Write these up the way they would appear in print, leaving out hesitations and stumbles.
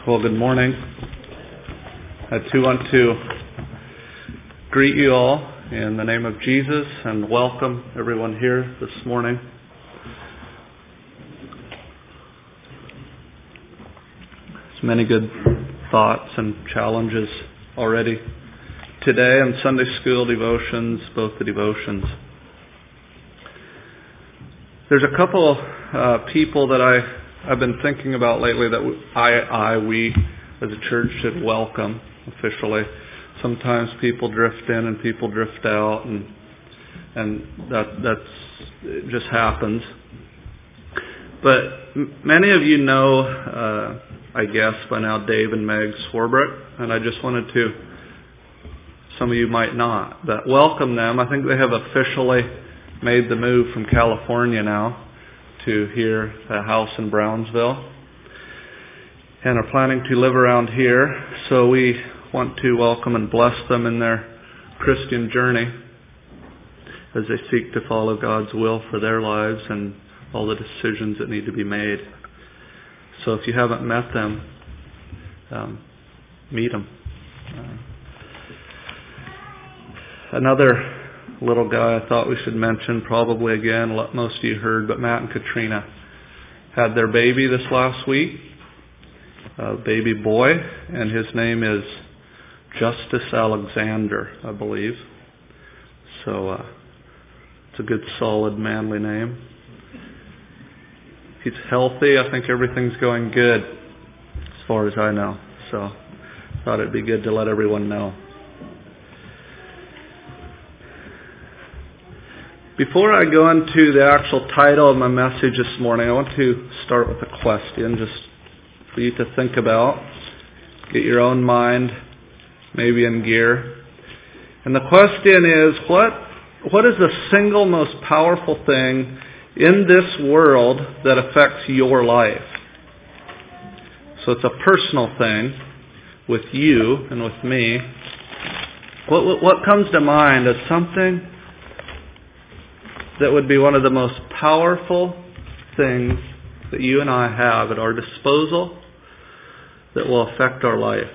Well, good morning. I too want to greet you all in the name of Jesus and welcome everyone here this morning. There's many good thoughts and challenges already today in Sunday school devotions, both the devotions. There's a couple people that I've been thinking about lately that we as a church should welcome officially. Sometimes people drift in and people drift out, and it just happens. But many of you know, I guess by now, Dave and Meg Swarbrick, and I just wanted to, some of you might not, but welcome them. I think they have officially made the move from California now to here, a house in Brownsville, and are planning to live around here. So we want to welcome and bless them in their Christian journey as they seek to follow God's will for their lives and all the decisions that need to be made. So if you haven't met them, meet them. Another little guy I thought we should mention, probably again, most of you heard, but Matt and Katrina had their baby this last week, a baby boy, and his name is Justice Alexander, I believe. So it's a good, solid, manly name. He's healthy. I think everything's going good as far as I know. So I thought it'd be good to let everyone know. Before I go into the actual title of my message this morning, I want to start with a question just for you to think about. Get your own mind maybe in gear. And the question is, what is the single most powerful thing in this world that affects your life? So it's a personal thing with you and with me. What comes to mind as something that would be one of the most powerful things that you and I have at our disposal that will affect our life?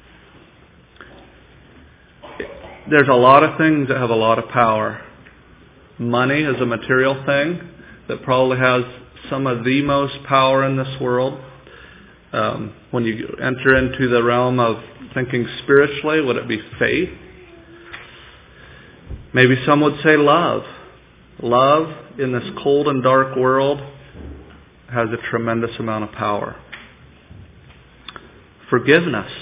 There's a lot of things that have a lot of power. Money is a material thing that probably has some of the most power in this world. When you enter into the realm of thinking spiritually, would it be faith? Maybe some would say love. Love in this cold and dark world has a tremendous amount of power. Forgiveness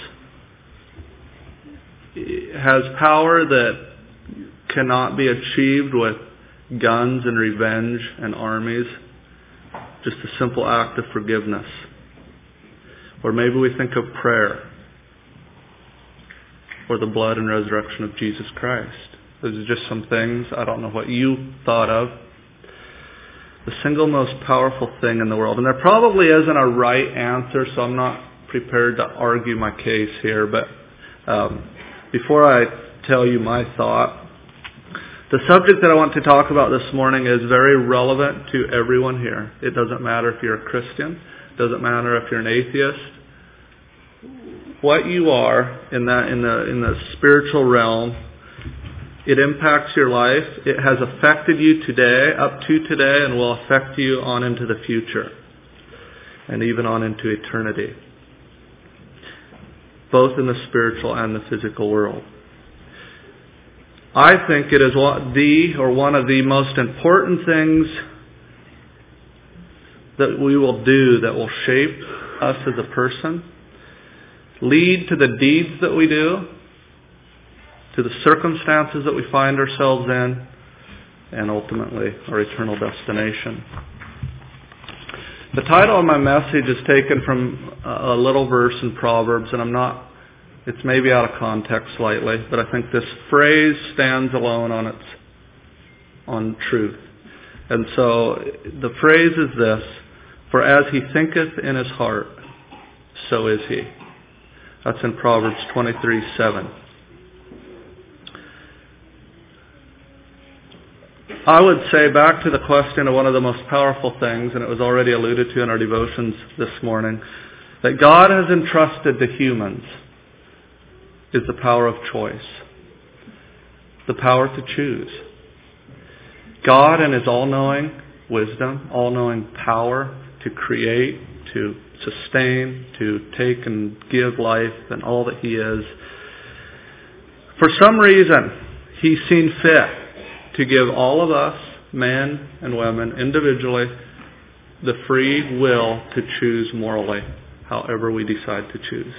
has power that cannot be achieved with guns and revenge and armies. Just a simple act of forgiveness. Or maybe we think of prayer or the blood and resurrection of Jesus Christ. Those are just some things. I don't know what you thought of. The single most powerful thing in the world. And there probably isn't a right answer, so I'm not prepared to argue my case here. But before I tell you my thought, the subject that I want to talk about this morning is very relevant to everyone here. It doesn't matter if you're a Christian. It doesn't matter if you're an atheist. What you are in the spiritual realm, it impacts your life. It has affected you today, up to today, and will affect you on into the future. And even on into eternity. Both in the spiritual and the physical world. I think it is one of the most important things that we will do that will shape us as a person. Lead to the deeds that we do. To the circumstances that we find ourselves in, and ultimately our eternal destination. The title of my message is taken from a little verse in Proverbs, and it's maybe out of context slightly, but I think this phrase stands alone on truth. And so the phrase is this: for as he thinketh in his heart, so is he. That's in Proverbs 23:7. I would say, back to the question of one of the most powerful things, and it was already alluded to in our devotions this morning, that God has entrusted to humans is the power of choice. The power to choose. God in His all-knowing wisdom, all-knowing power to create, to sustain, to take and give life and all that He is, for some reason, He's seen fit to give all of us, men and women, individually, the free will to choose morally, however we decide to choose.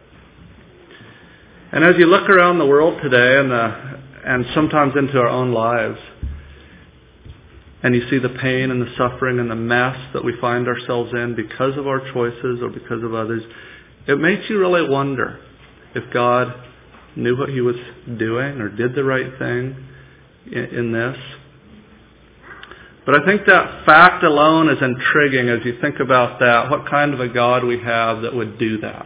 And as you look around the world today and sometimes into our own lives, and you see the pain and the suffering and the mess that we find ourselves in because of our choices or because of others, it makes you really wonder if God knew what He was doing or did the right thing in this. But I think that fact alone is intriguing as you think about that, what kind of a God we have that would do that.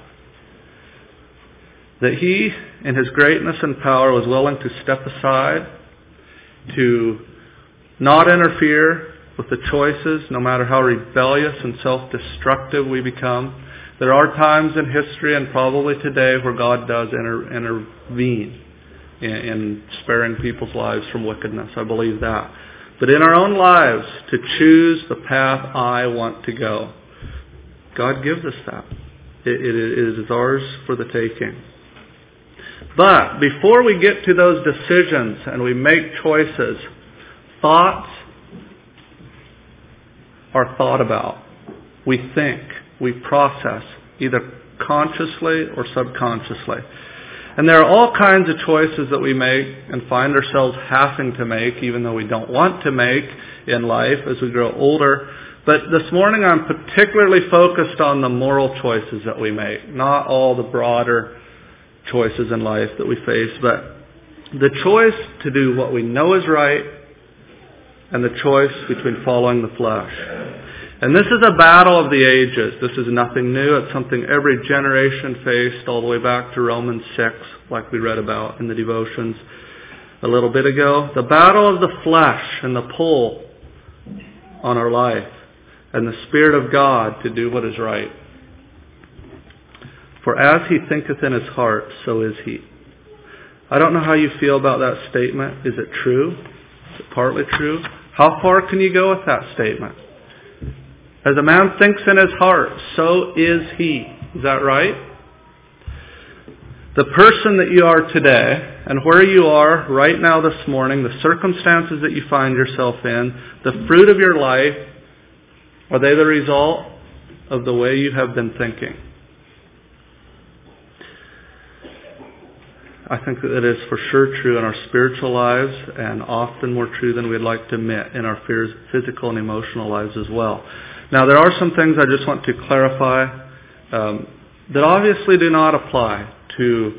That He, in His greatness and power, was willing to step aside, to not interfere with the choices, no matter how rebellious and self-destructive we become. There are times in history and probably today where God does intervene in sparing people's lives from wickedness. I believe that. But in our own lives, to choose the path I want to go, God gives us that. It is ours for the taking. But before we get to those decisions and we make choices, thoughts are thought about. We think, we process, either consciously or subconsciously. And there are all kinds of choices that we make and find ourselves having to make, even though we don't want to make in life as we grow older. But this morning I'm particularly focused on the moral choices that we make, not all the broader choices in life that we face, but the choice to do what we know is right and the choice between following the flesh. And this is a battle of the ages. This is nothing new. It's something every generation faced all the way back to Romans 6, like we read about in the devotions a little bit ago. The battle of the flesh and the pull on our life and the Spirit of God to do what is right. For as he thinketh in his heart, so is he. I don't know how you feel about that statement. Is it true? Is it partly true? How far can you go with that statement? As a man thinks in his heart, so is he. Is that right? The person that you are today and where you are right now this morning, the circumstances that you find yourself in, the fruit of your life, are they the result of the way you have been thinking? I think that it is for sure true in our spiritual lives and often more true than we'd like to admit in our physical and emotional lives as well. Now, there are some things I just want to clarify that obviously do not apply to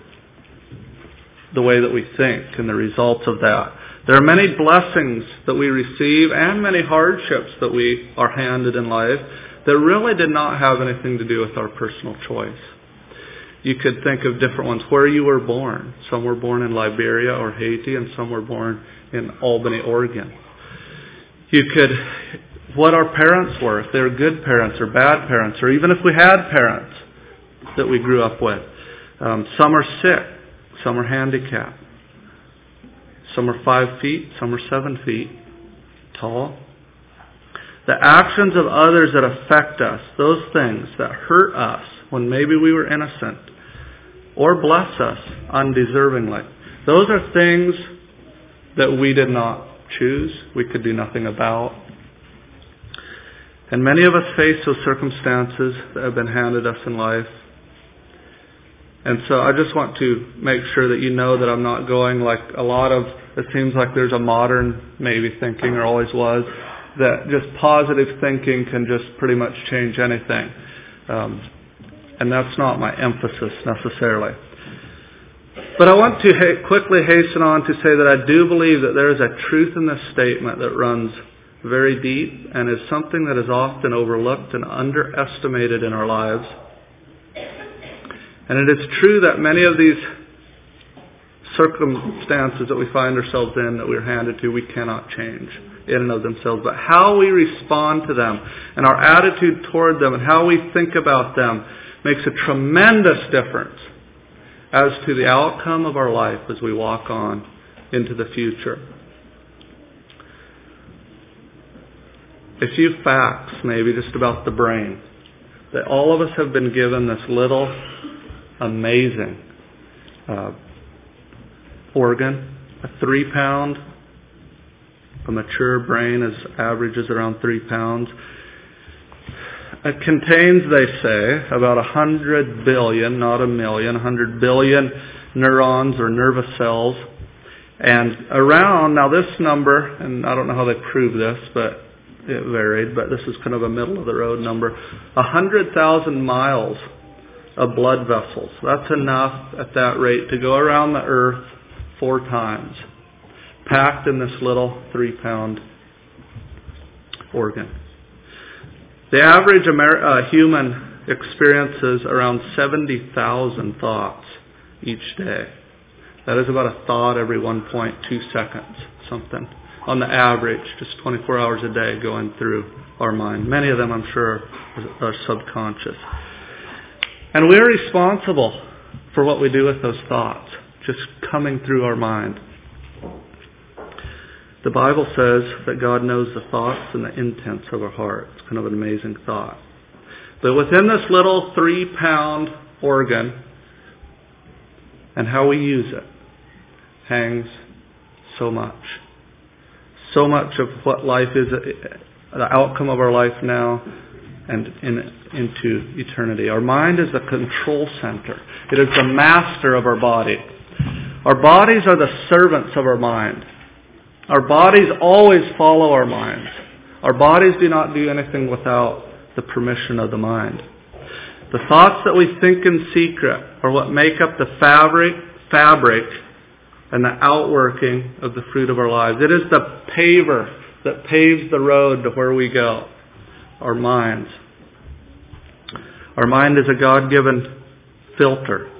the way that we think and the results of that. There are many blessings that we receive and many hardships that we are handed in life that really did not have anything to do with our personal choice. You could think of different ones. Where you were born. Some were born in Liberia or Haiti, and some were born in Albany, Oregon. You could, what our parents were, if they were good parents or bad parents, or even if we had parents that we grew up with. Some are sick. Some are handicapped. Some are 5 feet. Some are 7 feet tall. The actions of others that affect us, those things that hurt us when maybe we were innocent, or bless us undeservingly. Those are things that we did not choose, we could do nothing about. And many of us face those circumstances that have been handed us in life. And so I just want to make sure that you know that I'm not going like a lot of, it seems like there's a modern maybe thinking, or always was, that just positive thinking can just pretty much change anything. And that's not my emphasis necessarily. But I want to quickly hasten on to say that I do believe that there is a truth in this statement that runs very deep and is something that is often overlooked and underestimated in our lives. And it is true that many of these circumstances that we find ourselves in, that we're handed to, we cannot change. in and of themselves, but how we respond to them and our attitude toward them and how we think about them makes a tremendous difference as to the outcome of our life as we walk on into the future. A few facts maybe just about the brain. That all of us have been given this little amazing organ, a 3-pound. A mature brain averages around 3 pounds. It contains, they say, about 100 billion, not a million, 100 billion neurons or nervous cells. And around, now this number, and I don't know how they prove this, but it varied, but this is kind of a middle-of-the-road number, 100,000 miles of blood vessels. That's enough at that rate to go around the earth 4 times, packed in this little 3-pound organ. The average human experiences around 70,000 thoughts each day. That is about a thought every 1.2 seconds, something. On the average, just 24 hours a day going through our mind. Many of them, I'm sure, are subconscious. And we're responsible for what we do with those thoughts, just coming through our mind. The Bible says that God knows the thoughts and the intents of our heart. It's kind of an amazing thought. But within this little 3-pound organ and how we use it hangs so much. So much of what life is, the outcome of our life now and into eternity. Our mind is the control center. It is the master of our body. Our bodies are the servants of our mind. Our bodies always follow our minds. Our bodies do not do anything without the permission of the mind. The thoughts that we think in secret are what make up the fabric and the outworking of the fruit of our lives. It is the paver that paves the road to where we go. Our minds. Our mind is a God-given filter.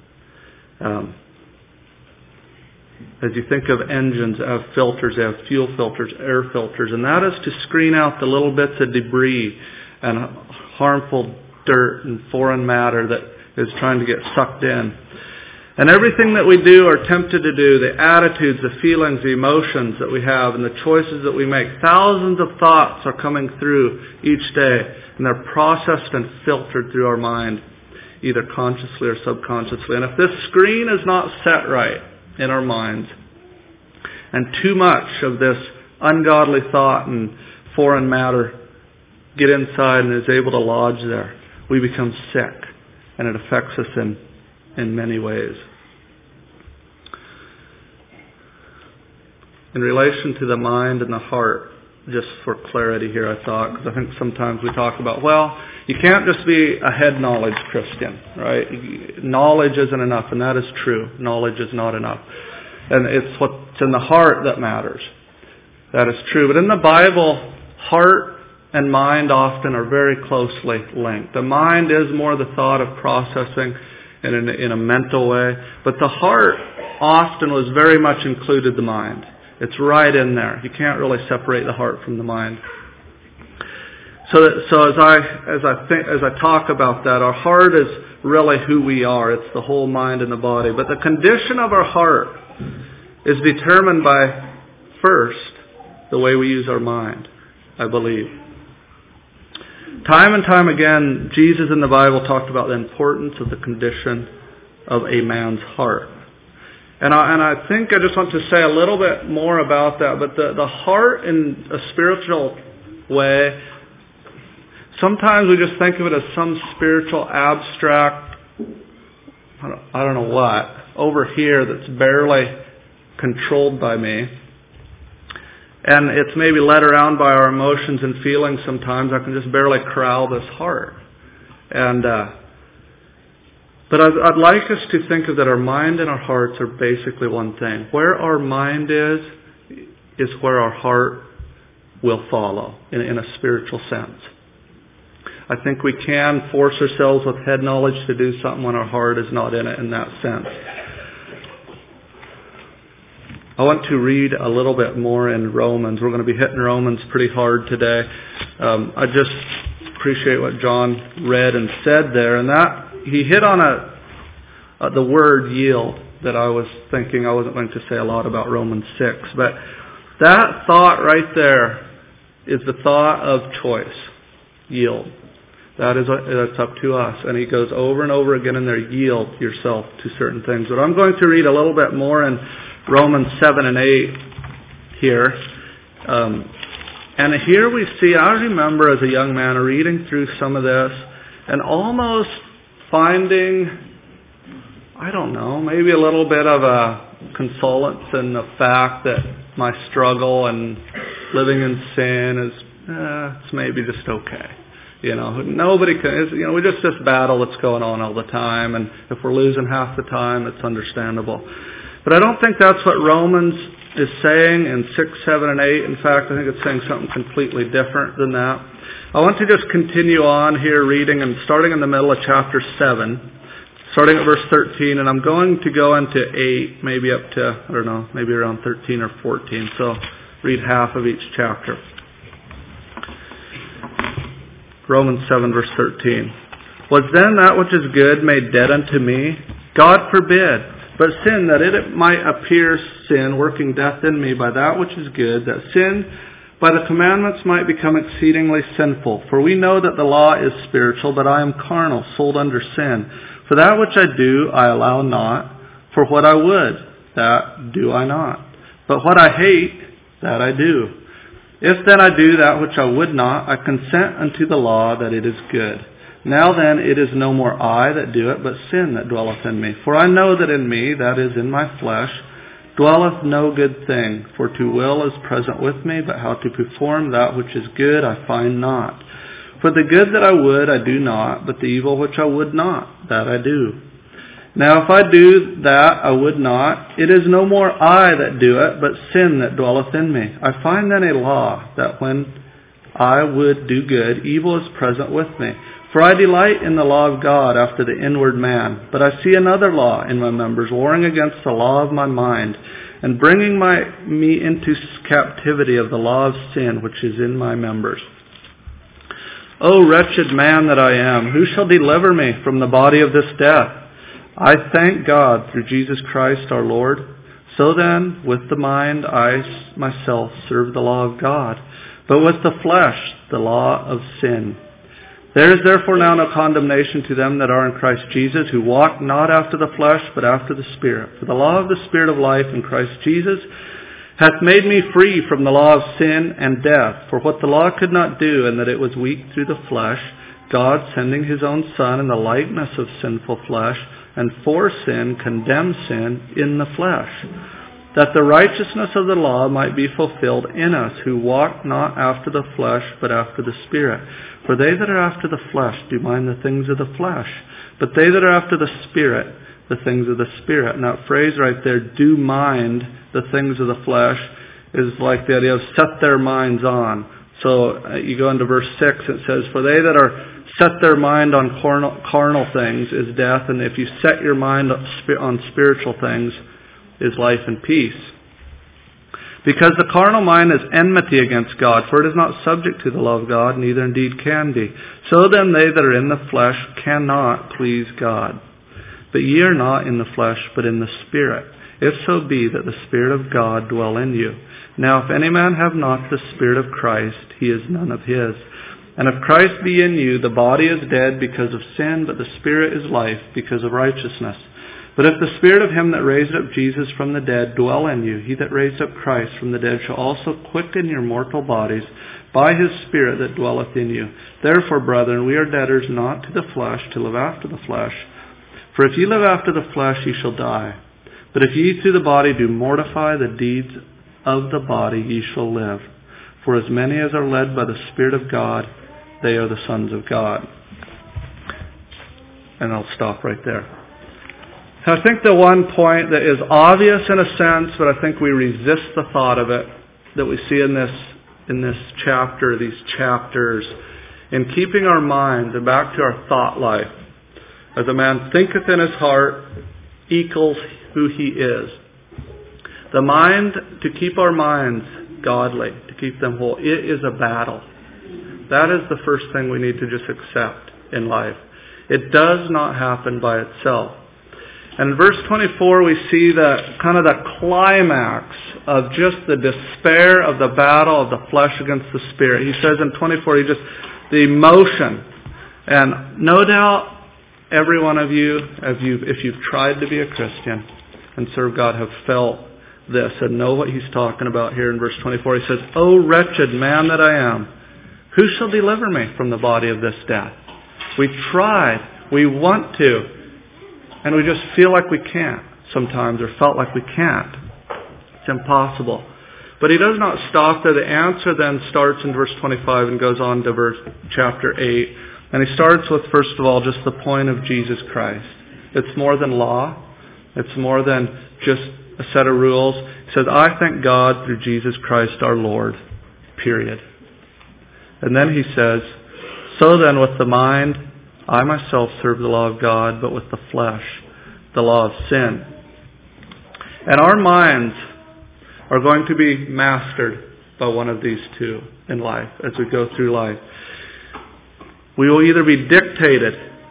As you think of engines, they have filters, they have fuel filters, air filters, and that is to screen out the little bits of debris and harmful dirt and foreign matter that is trying to get sucked in. And everything that we do or tempted to do, the attitudes, the feelings, the emotions that we have, and the choices that we make, thousands of thoughts are coming through each day, and they're processed and filtered through our mind, either consciously or subconsciously. And if this screen is not set right in our minds, and too much of this ungodly thought and foreign matter get inside and is able to lodge there, we become sick, and it affects us in many ways. In relation to the mind and the heart, just for clarity here I thought, because I think sometimes we talk about, well, you can't just be a head knowledge Christian, right? Knowledge isn't enough, and that is true. Knowledge is not enough. And it's what's in the heart that matters. That is true. But in the Bible, heart and mind often are very closely linked. The mind is more the thought of processing in a mental way, but the heart often was very much included the mind. It's right in there. You can't really separate the heart from the mind. So as I talk about that, our heart is really who we are. It's the whole mind and the body. But the condition of our heart is determined by, first, the way we use our mind, I believe. Time and time again, Jesus in the Bible talked about the importance of the condition of a man's heart. And I think I just want to say a little bit more about that. But the heart in a spiritual way, sometimes we just think of it as some spiritual abstract, I don't know what, over here that's barely controlled by me. And it's maybe led around by our emotions and feelings sometimes. I can just barely corral this heart. But I'd like us to think of that our mind and our hearts are basically one thing. Where our mind is where our heart will follow in a spiritual sense. I think we can force ourselves with head knowledge to do something when our heart is not in it in that sense. I want to read a little bit more in Romans. We're going to be hitting Romans pretty hard today. I just appreciate what John read and said there, and that he hit on the word yield that I was thinking. I wasn't going to say a lot about Romans 6, but that thought right there is the thought of choice. Yield. That's up to us. And he goes over and over again in there, yield yourself to certain things. But I'm going to read a little bit more in Romans 7 and 8 here. And here we see, I remember as a young man reading through some of this and almost finding, I don't know, maybe a little bit of a consolence in the fact that my struggle and living in sin is it's maybe just okay. Nobody can, we just this battle that's going on all the time, and if we're losing half the time, it's understandable. But I don't think that's what Romans is saying in 6, 7, and 8. In fact, I think it's saying something completely different than that. I want to just continue on here reading, and starting in the middle of chapter 7, starting at verse 13, and I'm going to go into 8, maybe up to, I don't know, maybe around 13 or 14. So read half of each chapter. Romans 7 verse 13. Was then that which is good made dead unto me? God forbid. But sin, that it might appear sin, working death in me by that which is good, that sin by the commandments might become exceedingly sinful. For we know that the law is spiritual, but I am carnal, sold under sin. For that which I do, I allow not. For what I would, that do I not. But what I hate, that I do. If then I do that which I would not, I consent unto the law that it is good. Now then, it is no more I that do it, but sin that dwelleth in me. For I know that in me, that is in my flesh, dwelleth no good thing. For to will is present with me, but how to perform that which is good I find not. For the good that I would, I do not, but the evil which I would not, that I do. Now if I do that I would not, it is no more I that do it, but sin that dwelleth in me. I find then a law, that when I would do good, evil is present with me. For I delight in the law of God after the inward man. But I see another law in my members, warring against the law of my mind, and bringing me into captivity of the law of sin which is in my members. O wretched man that I am, who shall deliver me from the body of this death? I thank God through Jesus Christ our Lord. So then, with the mind, I myself serve the law of God, but with the flesh, the law of sin. There is therefore now no condemnation to them that are in Christ Jesus, who walk not after the flesh, but after the Spirit. For the law of the Spirit of life in Christ Jesus hath made me free from the law of sin and death. For what the law could not do, and that it was weak through the flesh, God, sending his own Son in the likeness of sinful flesh, and for sin condemned sin in the flesh, that the righteousness of the law might be fulfilled in us, who walk not after the flesh, but after the Spirit. For they that are after the flesh do mind the things of the flesh, but they that are after the Spirit, the things of the Spirit. And that phrase right there, do mind the things of the flesh, is like the idea of set their minds on. So you go into verse 6, it says, for they that are set their mind on carnal things is death, and if you set your mind on spiritual things is life and peace. Because the carnal mind is enmity against God, for it is not subject to the law of God, neither indeed can be. So then they that are in the flesh cannot please God. But ye are not in the flesh, but in the Spirit, if so be that the Spirit of God dwell in you. Now if any man have not the Spirit of Christ, he is none of his. And if Christ be in you, the body is dead because of sin, but the Spirit is life because of righteousness. But if the Spirit of him that raised up Jesus from the dead dwell in you, he that raised up Christ from the dead shall also quicken your mortal bodies by his Spirit that dwelleth in you. Therefore, brethren, we are debtors not to the flesh to live after the flesh. For if ye live after the flesh, ye shall die. But if ye through the body do mortify the deeds of the body, ye shall live. For as many as are led by the Spirit of God, they are the sons of God. And I'll stop right there. I think the one point that is obvious in a sense, but I think we resist the thought of it, that we see in this chapter, these chapters, in keeping our minds and back to our thought life. As a man thinketh in his heart equals who he is. The mind, to keep our minds godly, to keep them whole, it is a battle. That is the first thing we need to just accept in life. It does not happen by itself. And in verse 24 we see the kind of the climax of just the despair of the battle of the flesh against the spirit. He says in 24, the emotion. And no doubt every one of you, if you've tried to be a Christian and serve God, have felt this and know what he's talking about here in verse 24. He says, "O wretched man that I am, who shall deliver me from the body of this death?" We tried, we want to, and we just feel like we can't sometimes, or felt like we can't. It's impossible. But he does not stop there. The answer then starts in verse 25 and goes on to chapter 8. And he starts with, first of all, just the point of Jesus Christ. It's more than law. It's more than just a set of rules. He says, "I thank God through Jesus Christ our Lord." Period. And then he says, "So then with the mind, I myself serve the law of God, but with the flesh, the law of sin." And our minds are going to be mastered by one of these two in life as we go through life. We will either be dictated,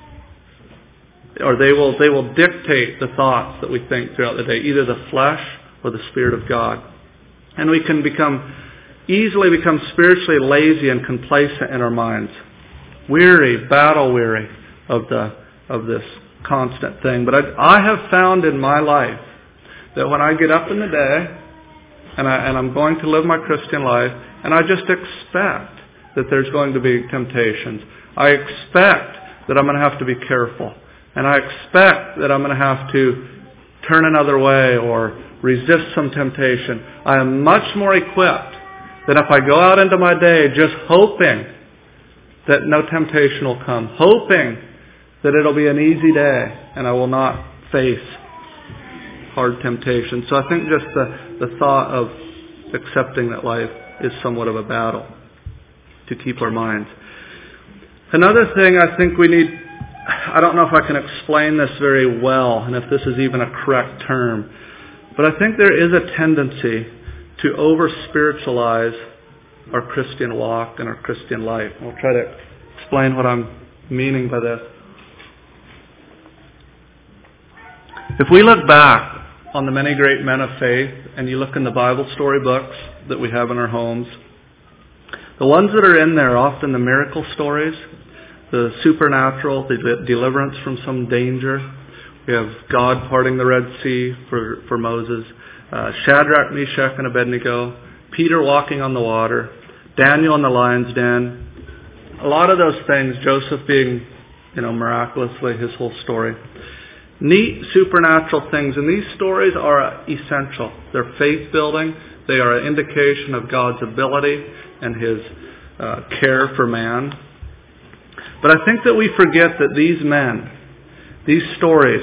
or they will dictate the thoughts that we think throughout the day, either the flesh or the Spirit of God. And we can easily become spiritually lazy and complacent in our minds. Weary, battle weary of this constant thing. But I have found in my life that when I get up in the day and I'm going to live my Christian life, and I just expect that there's going to be temptations. I expect that I'm going to have to be careful. And I expect that I'm going to have to turn another way or resist some temptation. I am much more equipped than if I go out into my day just hoping that no temptation will come, hoping that it'll be an easy day and I will not face hard temptation. So I think just the thought of accepting that life is somewhat of a battle to keep our minds. Another thing I think we need, I don't know if I can explain this very well and if this is even a correct term, but I think there is a tendency to over-spiritualize our Christian walk and our Christian life. I'll try to explain what I'm meaning by this. If we look back on the many great men of faith, and you look in the Bible storybooks that we have in our homes, the ones that are in there are often the miracle stories, the supernatural, the deliverance from some danger. We have God parting the Red Sea for Moses, Shadrach, Meshach, and Abednego, Peter walking on the water, Daniel in the lion's den. A lot of those things, Joseph being, miraculously his whole story. Neat supernatural things, and these stories are essential. They're faith building. They are an indication of God's ability and His care for man. But I think that we forget that these men, these stories,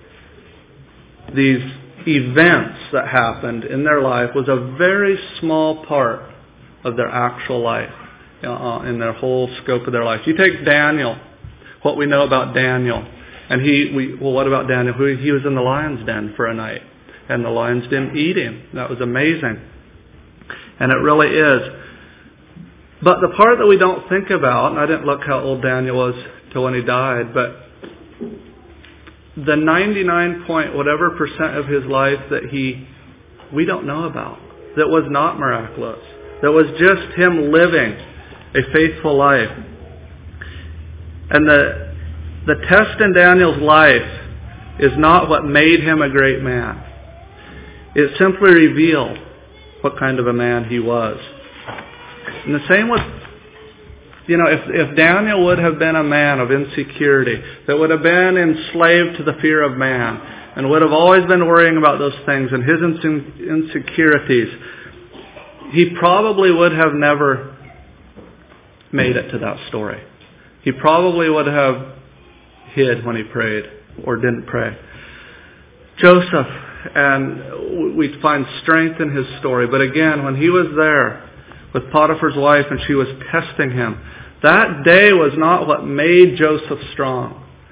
these events that happened in their life was a very small part of their actual life, in their whole scope of their life. You take Daniel, what we know about Daniel, and what about Daniel? He was in the lion's den for a night, and the lions didn't eat him. That was amazing. And it really is. But the part that we don't think about, and I didn't look how old Daniel was till when he died, but the 99% of his life that we don't know about, that was not miraculous, that was just him living a faithful life. And the test in Daniel's life is not what made him a great man. It simply revealed what kind of a man he was. And the same with, if Daniel would have been a man of insecurity, that would have been enslaved to the fear of man, and would have always been worrying about those things and his insecurities, he probably would have never made it to that story. He probably would have hid when he prayed or didn't pray. Joseph, and we find strength in his story, but again, when he was there with Potiphar's wife and she was testing him, that day was not what made Joseph strong.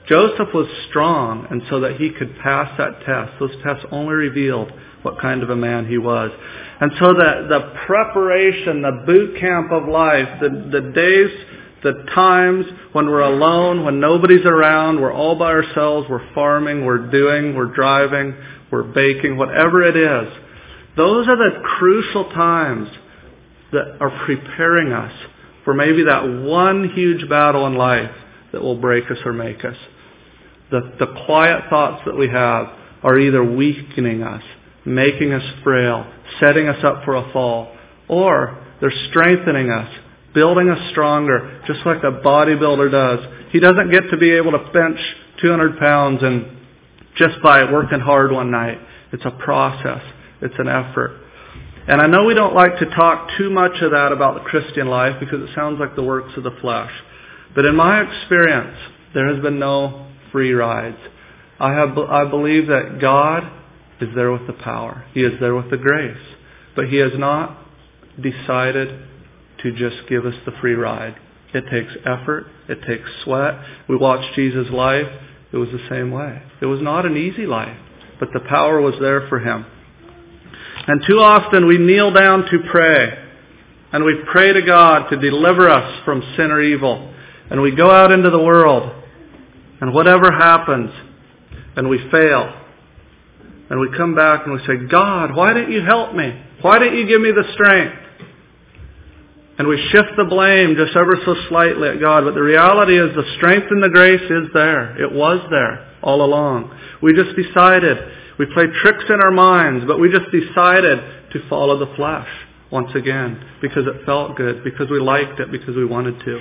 Joseph was strong, and so that he could pass that test. Those tests only revealed what kind of a man he was. And so that the preparation, the boot camp of life, the days, the times when we're alone, when nobody's around, we're all by ourselves, we're farming, we're driving, we're baking, whatever it is. Those are the crucial times that are preparing us for maybe that one huge battle in life that will break us or make us. The quiet thoughts that we have are either weakening us, making us frail, setting us up for a fall, or they're strengthening us, building us stronger, just like a bodybuilder does. He doesn't get to be able to bench 200 pounds and just by working hard one night. It's a process. It's an effort. And I know we don't like to talk too much of that about the Christian life because it sounds like the works of the flesh. But in my experience, there has been no free rides. I believe that God is there with the power. He is there with the grace. But He has not decided to just give us the free ride. It takes effort. It takes sweat. We watched Jesus' life. It was the same way. It was not an easy life, but the power was there for Him. And too often we kneel down to pray. And we pray to God to deliver us from sin or evil. And we go out into the world. And whatever happens, and we fail, and we come back and we say, God, why didn't you help me? Why didn't you give me the strength? And we shift the blame just ever so slightly at God. But the reality is the strength and the grace is there. It was there all along. We just decided, we played tricks in our minds, but we just decided to follow the flesh once again because it felt good, because we liked it, because we wanted to.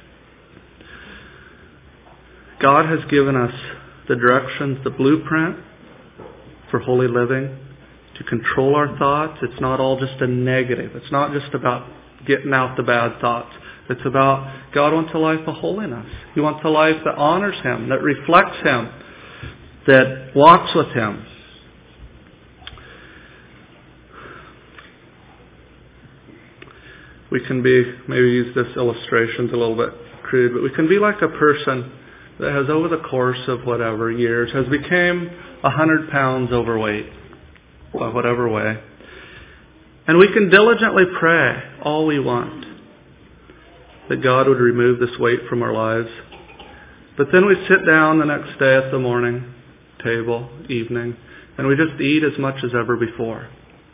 God has given us the directions, the blueprint for holy living, to control our thoughts. It's not all just a negative. It's not just about getting out the bad thoughts. It's about God wants a life of holiness. He wants a life that honors Him, that reflects Him, that walks with Him. We can be, maybe use this illustration's a little bit crude, but we can be like a person that has over the course of whatever years has become 100 pounds overweight by whatever way. And we can diligently pray all we want that God would remove this weight from our lives. But then we sit down the next day at the morning table, evening, and we just eat as much as ever before.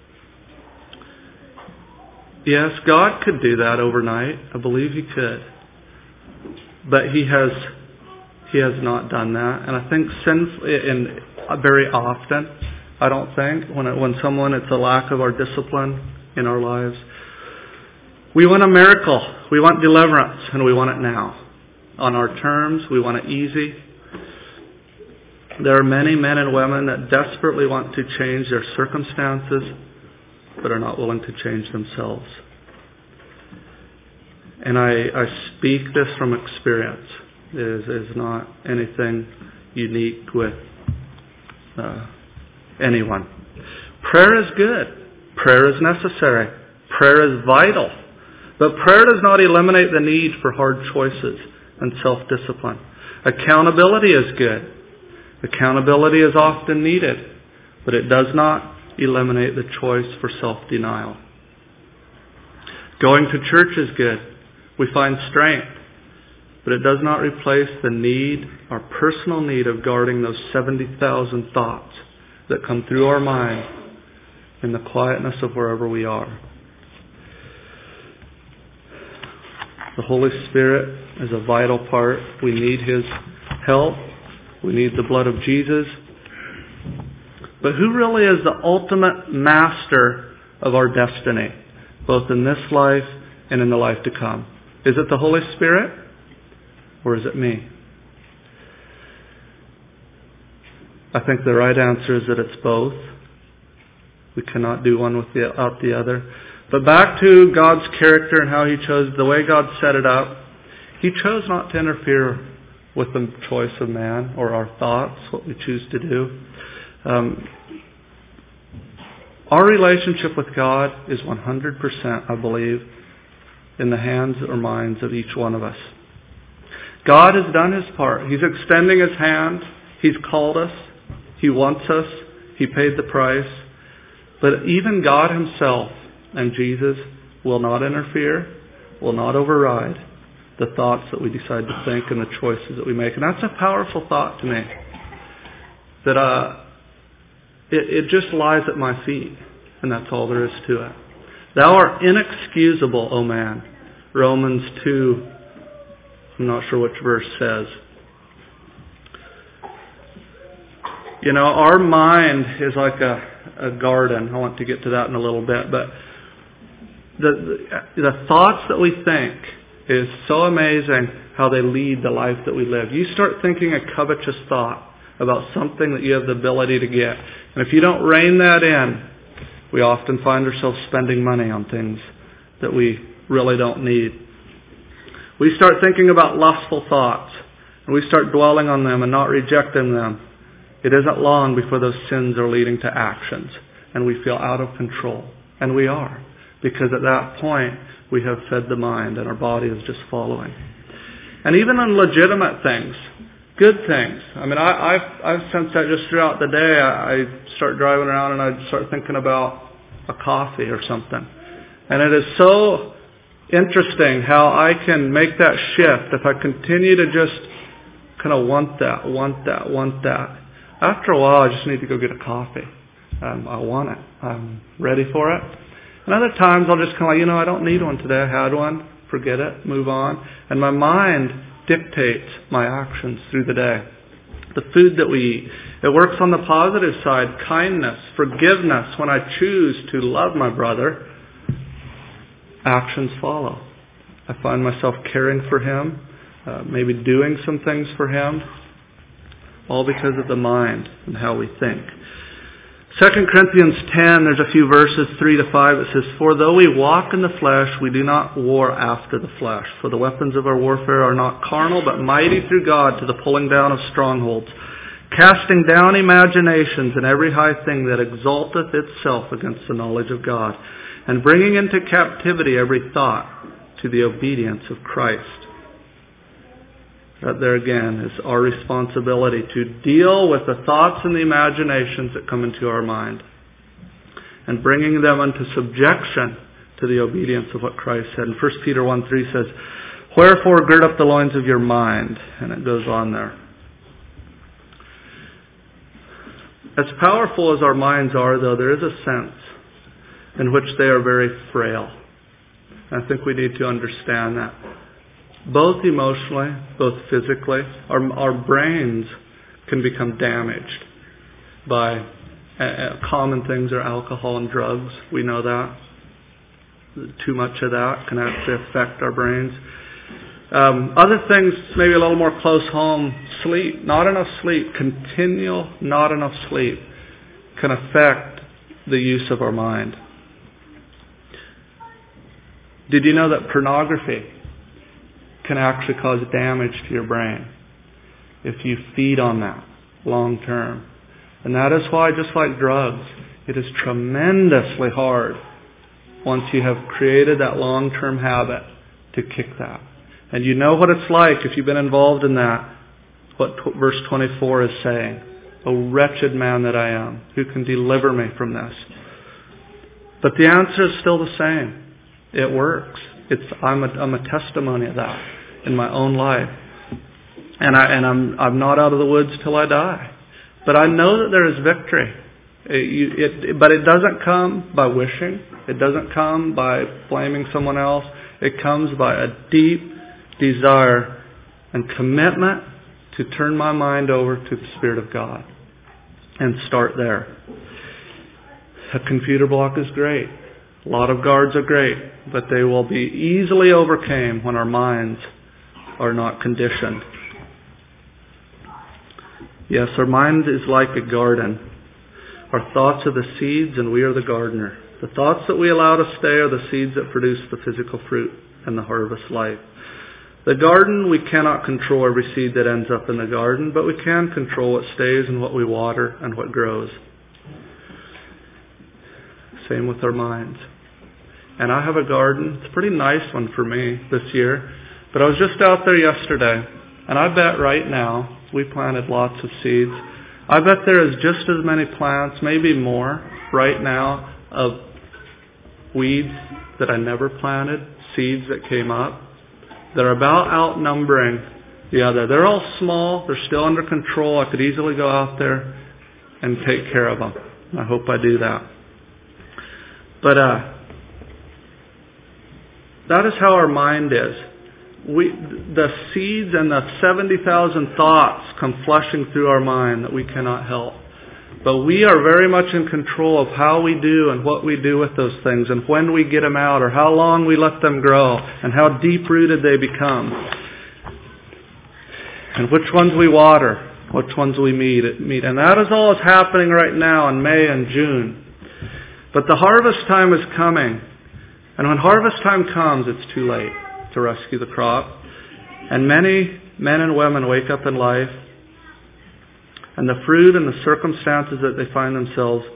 Yes, God could do that overnight. I believe He could. But He has not done that. And I think very often, I don't think, when someone, it's a lack of our discipline in our lives. We want a miracle. We want deliverance, and we want it now. On our terms, we want it easy. There are many men and women that desperately want to change their circumstances, but are not willing to change themselves. And I speak this from experience. It is not anything unique with anyone. Prayer is good. Prayer is necessary. Prayer is vital. But prayer does not eliminate the need for hard choices and self-discipline. Accountability is good. Accountability is often needed, but it does not eliminate the choice for self-denial. Going to church is good. We find strength, but it does not replace the need, our personal need of guarding those 70,000 thoughts that come through our mind in the quietness of wherever we are. The Holy Spirit is a vital part. We need His help. We need the blood of Jesus. But who really is the ultimate master of our destiny, both in this life and in the life to come? Is it the Holy Spirit, or is it me? I think the right answer is that it's both. We cannot do one without the other. But back to God's character and how He chose, the way God set it up, He chose not to interfere with the choice of man or our thoughts, what we choose to do. Our relationship with God is 100%, I believe, in the hands or minds of each one of us. God has done His part. He's extending His hand. He's called us. He wants us. He paid the price. But even God Himself and Jesus will not interfere, will not override the thoughts that we decide to think and the choices that we make. And that's a powerful thought to me. That it just lies at my feet. And that's all there is to it. Thou art inexcusable, O man. Romans 2, I'm not sure which verse says. You know, our mind is like a garden. I want to get to that in a little bit. But the thoughts that we think is so amazing how they lead the life that we live. You start thinking a covetous thought about something that you have the ability to get. And if you don't rein that in, we often find ourselves spending money on things that we really don't need. We start thinking about lustful thoughts, and we start dwelling on them and not rejecting them. It isn't long before those sins are leading to actions, and we feel out of control. And we are, because at that point we have fed the mind and our body is just following. And even on legitimate things, good things. I mean, I've sensed that just throughout the day. I start driving around and I start thinking about a coffee or something. And it is so interesting how I can make that shift if I continue to just kind of want that. After a while, I just need to go get a coffee. I want it. I'm ready for it. And other times, I'll just kind of I don't need one today. I had one. Forget it. Move on. And my mind dictates my actions through the day. The food that we eat. It works on the positive side. Kindness, forgiveness. When I choose to love my brother, actions follow. I find myself caring for him, maybe doing some things for him, all because of the mind and how we think. 2 Corinthians 10, there's a few verses, 3 to 5. It says, For though we walk in the flesh, we do not war after the flesh. For the weapons of our warfare are not carnal, but mighty through God to the pulling down of strongholds, casting down imaginations and every high thing that exalteth itself against the knowledge of God, and bringing into captivity every thought to the obedience of Christ. That there again is our responsibility to deal with the thoughts and the imaginations that come into our mind, and bringing them into subjection to the obedience of what Christ said. And 1 Peter 1:3 says, Wherefore gird up the loins of your mind. And it goes on there. As powerful as our minds are, though, there is a sense in which they are very frail. And I think we need to understand that. Both emotionally, both physically, our brains can become damaged by common things are alcohol and drugs. We know that. Too much of that can actually affect our brains. Other things, maybe a little more close home, sleep. Not enough sleep, continual not enough sleep can affect the use of our mind. Did you know that pornography can actually cause damage to your brain if you feed on that long term? And that is why, just like drugs, it is tremendously hard once you have created that long-term habit to kick that. And you know what it's like if you've been involved in that, what verse 24 is saying. O wretched man that I am, who can deliver me from this? But the answer is still the same. It works. I'm a testimony of that in my own life. And I'm not out of the woods till I die. But I know that there is victory. But it doesn't come by wishing. It doesn't come by blaming someone else. It comes by a deep desire and commitment to turn my mind over to the Spirit of God and start there. A computer block is great. A lot of guards are great, but they will be easily overcome when our minds are not conditioned. Yes, our mind is like a garden. Our thoughts are the seeds and we are the gardener. The thoughts that we allow to stay are the seeds that produce the physical fruit and the harvest life. The garden, we cannot control every seed that ends up in the garden, but we can control what stays and what we water and what grows. Same with our minds. And I have a garden. It's a pretty nice one for me this year. But I was just out there yesterday And I bet right now, we planted lots of seeds. I bet there is just as many plants, maybe more, right now of weeds that I never planted, seeds that came up, that are about outnumbering the other. They're all small. They're still under control. I could easily go out there and take care of them. I hope I do that. But that is how our mind is. The seeds and the 70,000 thoughts come flushing through our mind that we cannot help. But we are very much in control of how we do and what we do with those things and when we get them out or how long we let them grow and how deep-rooted they become. And which ones we water, which ones we meet. And that is all that's happening right now in May and June. But the harvest time is coming. And when harvest time comes, it's too late to rescue the crop. And many men and women wake up in life, and the fruit and the circumstances that they find themselves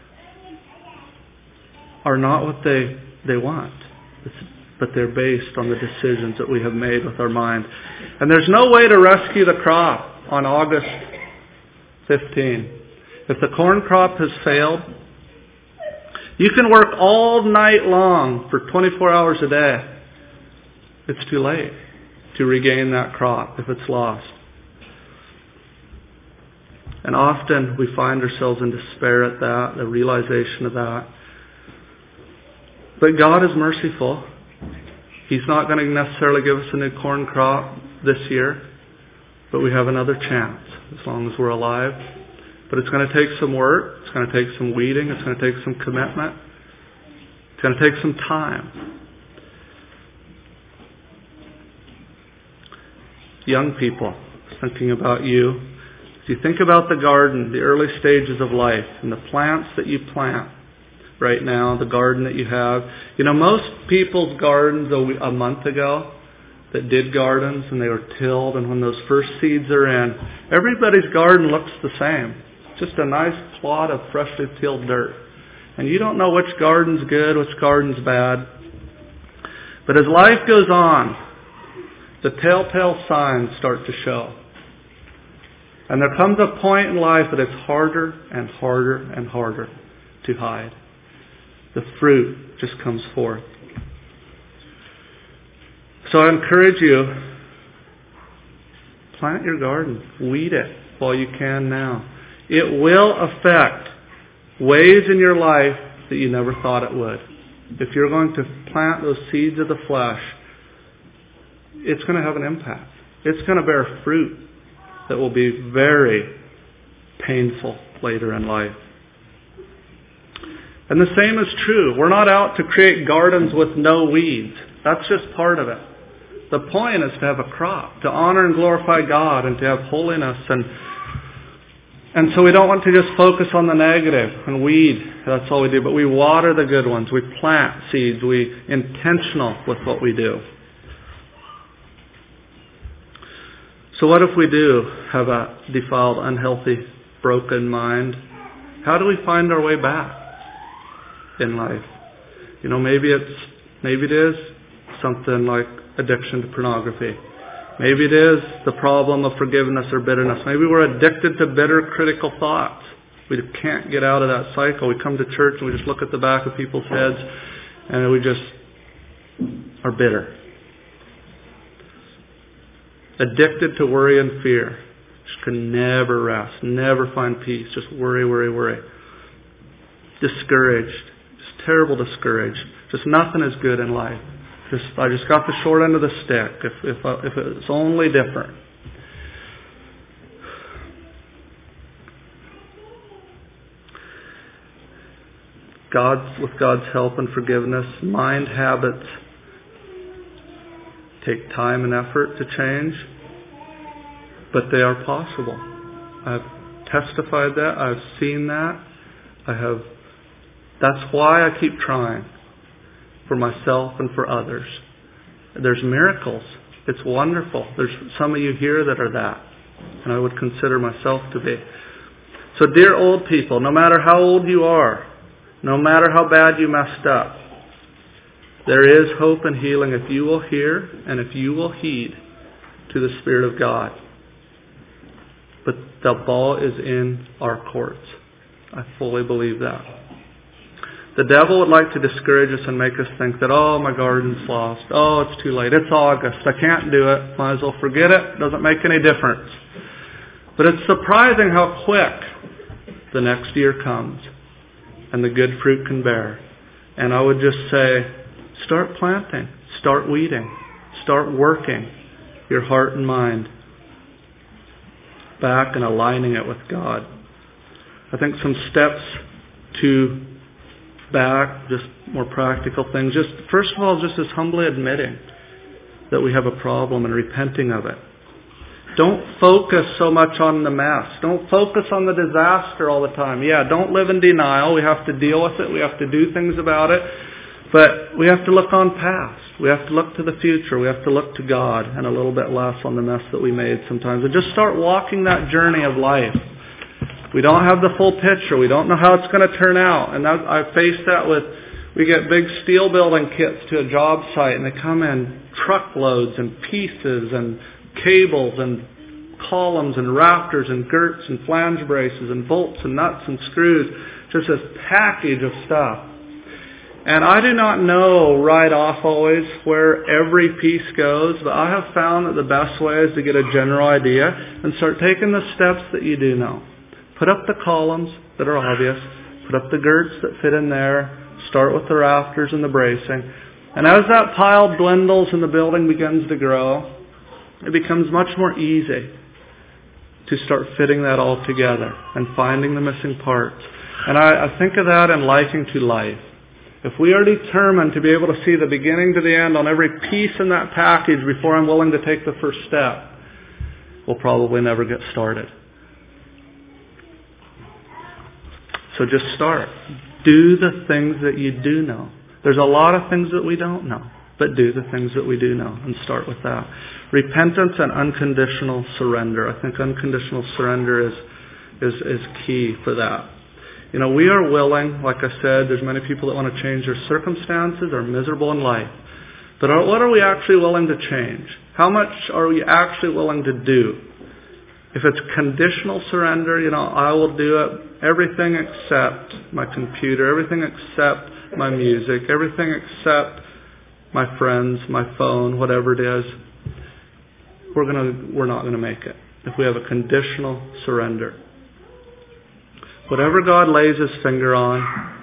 are not what they want. But they're based on the decisions that we have made with our mind. And there's no way to rescue the crop on August 15. If the corn crop has failed, you can work all night long for 24 hours a day. It's too late to regain that crop if it's lost. And often we find ourselves in despair at that, the realization of that. But God is merciful. He's not going to necessarily give us a new corn crop this year, but we have another chance as long as we're alive. But it's going to take some work. It's going to take some weeding. It's going to take some commitment. It's going to take some time. Young people, thinking about you. As you think about the garden, the early stages of life, and the plants that you plant right now, the garden that you have. You know, most people's gardens a month ago that did gardens and they were tilled, and when those first seeds are in, everybody's garden looks the same. Just a nice plot of freshly tilled dirt. And you don't know which garden's good, which garden's bad. But as life goes on, the telltale signs start to show. And there comes a point in life that it's harder and harder and harder to hide. The fruit just comes forth. So I encourage you, plant your garden. Weed it while you can now. It will affect ways in your life that you never thought it would. If you're going to plant those seeds of the flesh, it's going to have an impact. It's going to bear fruit that will be very painful later in life. And the same is true. We're not out to create gardens with no weeds. That's just part of it. The point is to have a crop, to honor and glorify God, and to have holiness. And so we don't want to just focus on the negative and weed. That's all we do. But we water the good ones. We plant seeds. We intentional with what we do. So what if we do have a defiled, unhealthy, broken mind? How do we find our way back in life? You know, maybe it is something like addiction to pornography. Maybe it is the problem of forgiveness or bitterness. Maybe we're addicted to bitter, critical thoughts. We can't get out of that cycle. We come to church and we just look at the back of people's heads and we just are bitter. Addicted to worry and fear. Just can never rest, never find peace. Just worry, worry, worry. Discouraged. Just terrible discouraged. Just nothing is good in life. I just got the short end of the stick. If it's only different. With God's help and forgiveness, mind habits take time and effort to change, but they are possible. I've testified that. I've seen that. That's why I keep trying. For myself and for others. There's miracles. It's wonderful. There's some of you here that are that. And I would consider myself to be. So dear old people, no matter how old you are, no matter how bad you messed up, there is hope and healing if you will hear and if you will heed to the Spirit of God. But the ball is in our courts. I fully believe that. The devil would like to discourage us and make us think that, oh, my garden's lost. Oh, it's too late. It's August. I can't do it. Might as well forget it. Doesn't make any difference. But it's surprising how quick the next year comes and the good fruit can bear. And I would just say, start planting. Start weeding. Start working your heart and mind back and aligning it with God. I think some steps to back, just more practical things. Just first of all, just as humbly admitting that we have a problem and repenting of it. Don't focus so much on the mess. Don't focus on the disaster all the time. Yeah, don't live in denial. We have to deal with it. We have to do things about it. But we have to look on past. We have to look to the future. We have to look to God and a little bit less on the mess that we made sometimes. And just start walking that journey of life. We don't have the full picture. We don't know how it's going to turn out. And I face that with, we get big steel building kits to a job site and they come in truckloads and pieces and cables and columns and rafters and girts and flange braces and bolts and nuts and screws. Just this package of stuff. And I do not know right off always where every piece goes, but I have found that the best way is to get a general idea and start taking the steps that you do know. Put up the columns that are obvious. Put up the girts that fit in there. Start with the rafters and the bracing. And as that pile dwindles and the building begins to grow, it becomes much more easy to start fitting that all together and finding the missing parts. And I think of that in liking to life. If we are determined to be able to see the beginning to the end on every piece in that package before I'm willing to take the first step, we'll probably never get started. So just start. Do the things that you do know. There's a lot of things that we don't know, but do the things that we do know and start with that. Repentance and unconditional surrender. I think unconditional surrender is key for that. You know, we are willing, like I said, there's many people that want to change their circumstances, are miserable in life. But what are we actually willing to change? How much are we actually willing to do? If it's conditional surrender, you know, I will do it, everything except my computer, everything except my music, everything except my friends, my phone, whatever it is, we're not going to make it. If we have a conditional surrender. Whatever God lays His finger on,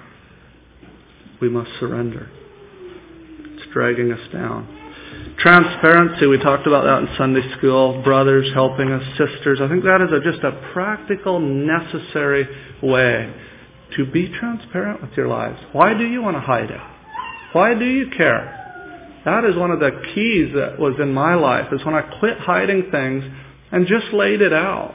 we must surrender. It's dragging us down. Transparency, we talked about that in Sunday school. Brothers helping us, sisters. I think that is just a practical, necessary way to be transparent with your lives. Why do you want to hide it? Why do you care? That is one of the keys that was in my life, is when I quit hiding things and just laid it out.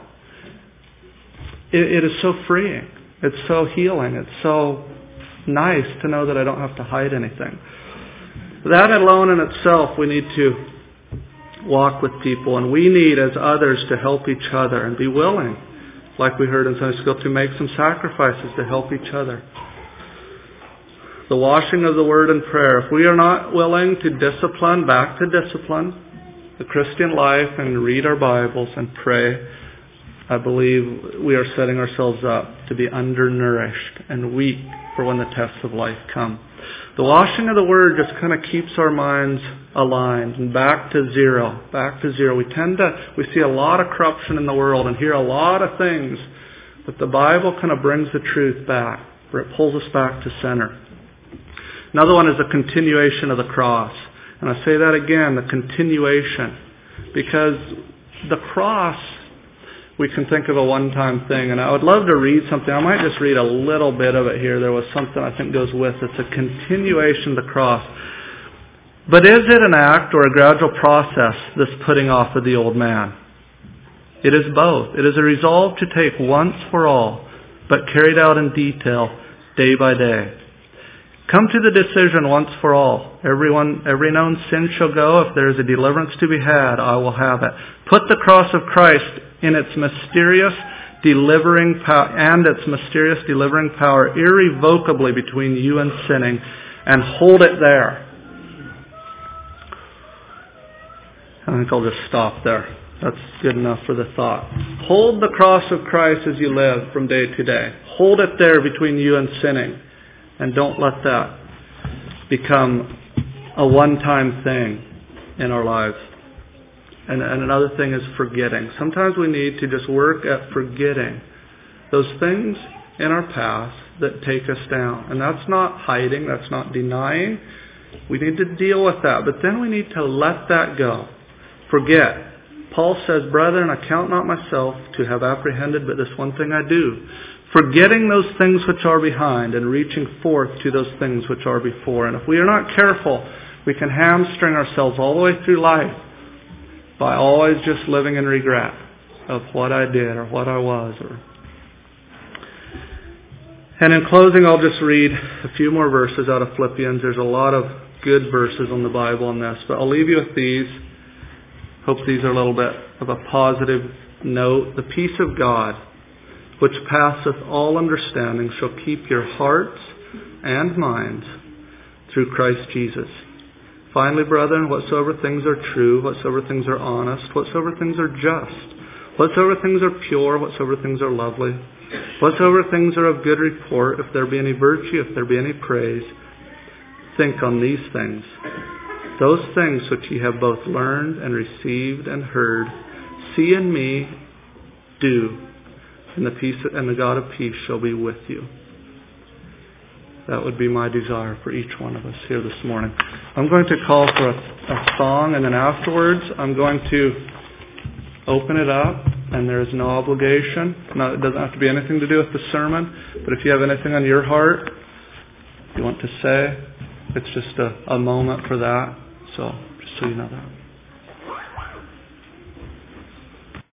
It is so freeing. It's so healing. It's so nice to know that I don't have to hide anything. That alone in itself, we need to walk with people, and we need as others to help each other and be willing, like we heard in Sunday school, to make some sacrifices to help each other. The washing of the Word and prayer. If we are not willing to discipline, back to discipline, the Christian life and read our Bibles and pray, I believe we are setting ourselves up to be undernourished and weak for when the tests of life come. The washing of the Word just kind of keeps our minds aligned and back to zero. Back to zero. We see a lot of corruption in the world and hear a lot of things, but the Bible kind of brings the truth back, or it pulls us back to center. Another one is the continuation of the cross. And I say that again, the continuation. Because the cross, we can think of a one-time thing. And I would love to read something. I might just read a little bit of it here. There was something I think goes with it. It's a continuation of the cross. But is it an act or a gradual process, this putting off of the old man? It is both. It is a resolve to take once for all, but carried out in detail, day by day. Come to the decision once for all. Every known sin shall go. If there is a deliverance to be had, I will have it. Put the cross of Christ in its mysterious delivering power and its mysterious delivering power irrevocably between you and sinning, and hold it there. I think I'll just stop there. That's good enough for the thought. Hold the cross of Christ as you live from day to day. Hold it there between you and sinning. And don't let that become a one-time thing in our lives. And another thing is forgetting. Sometimes we need to just work at forgetting those things in our past that take us down. And that's not hiding. That's not denying. We need to deal with that. But then we need to let that go. Forget. Paul says, "Brethren, I count not myself to have apprehended, but this one thing I do, forgetting those things which are behind and reaching forth to those things which are before." And if we are not careful, we can hamstring ourselves all the way through life by always just living in regret of what I did or what I was. And in closing, I'll just read a few more verses out of Philippians. There's a lot of good verses in the Bible on this, but I'll leave you with these. Hope these are a little bit of a positive note. "The peace of God, which passeth all understanding, shall keep your hearts and minds through Christ Jesus. Finally, brethren, whatsoever things are true, whatsoever things are honest, whatsoever things are just, whatsoever things are pure, whatsoever things are lovely, whatsoever things are of good report, if there be any virtue, if there be any praise, think on these things. Those things which ye have both learned and received and heard, see in me, do, and the God of peace shall be with you." That would be my desire for each one of us here this morning. I'm going to call for a song, and then afterwards I'm going to open it up, and there is no obligation. It doesn't have to be anything to do with the sermon, but if you have anything on your heart you want to say, it's just a moment for that. So, just so you know that.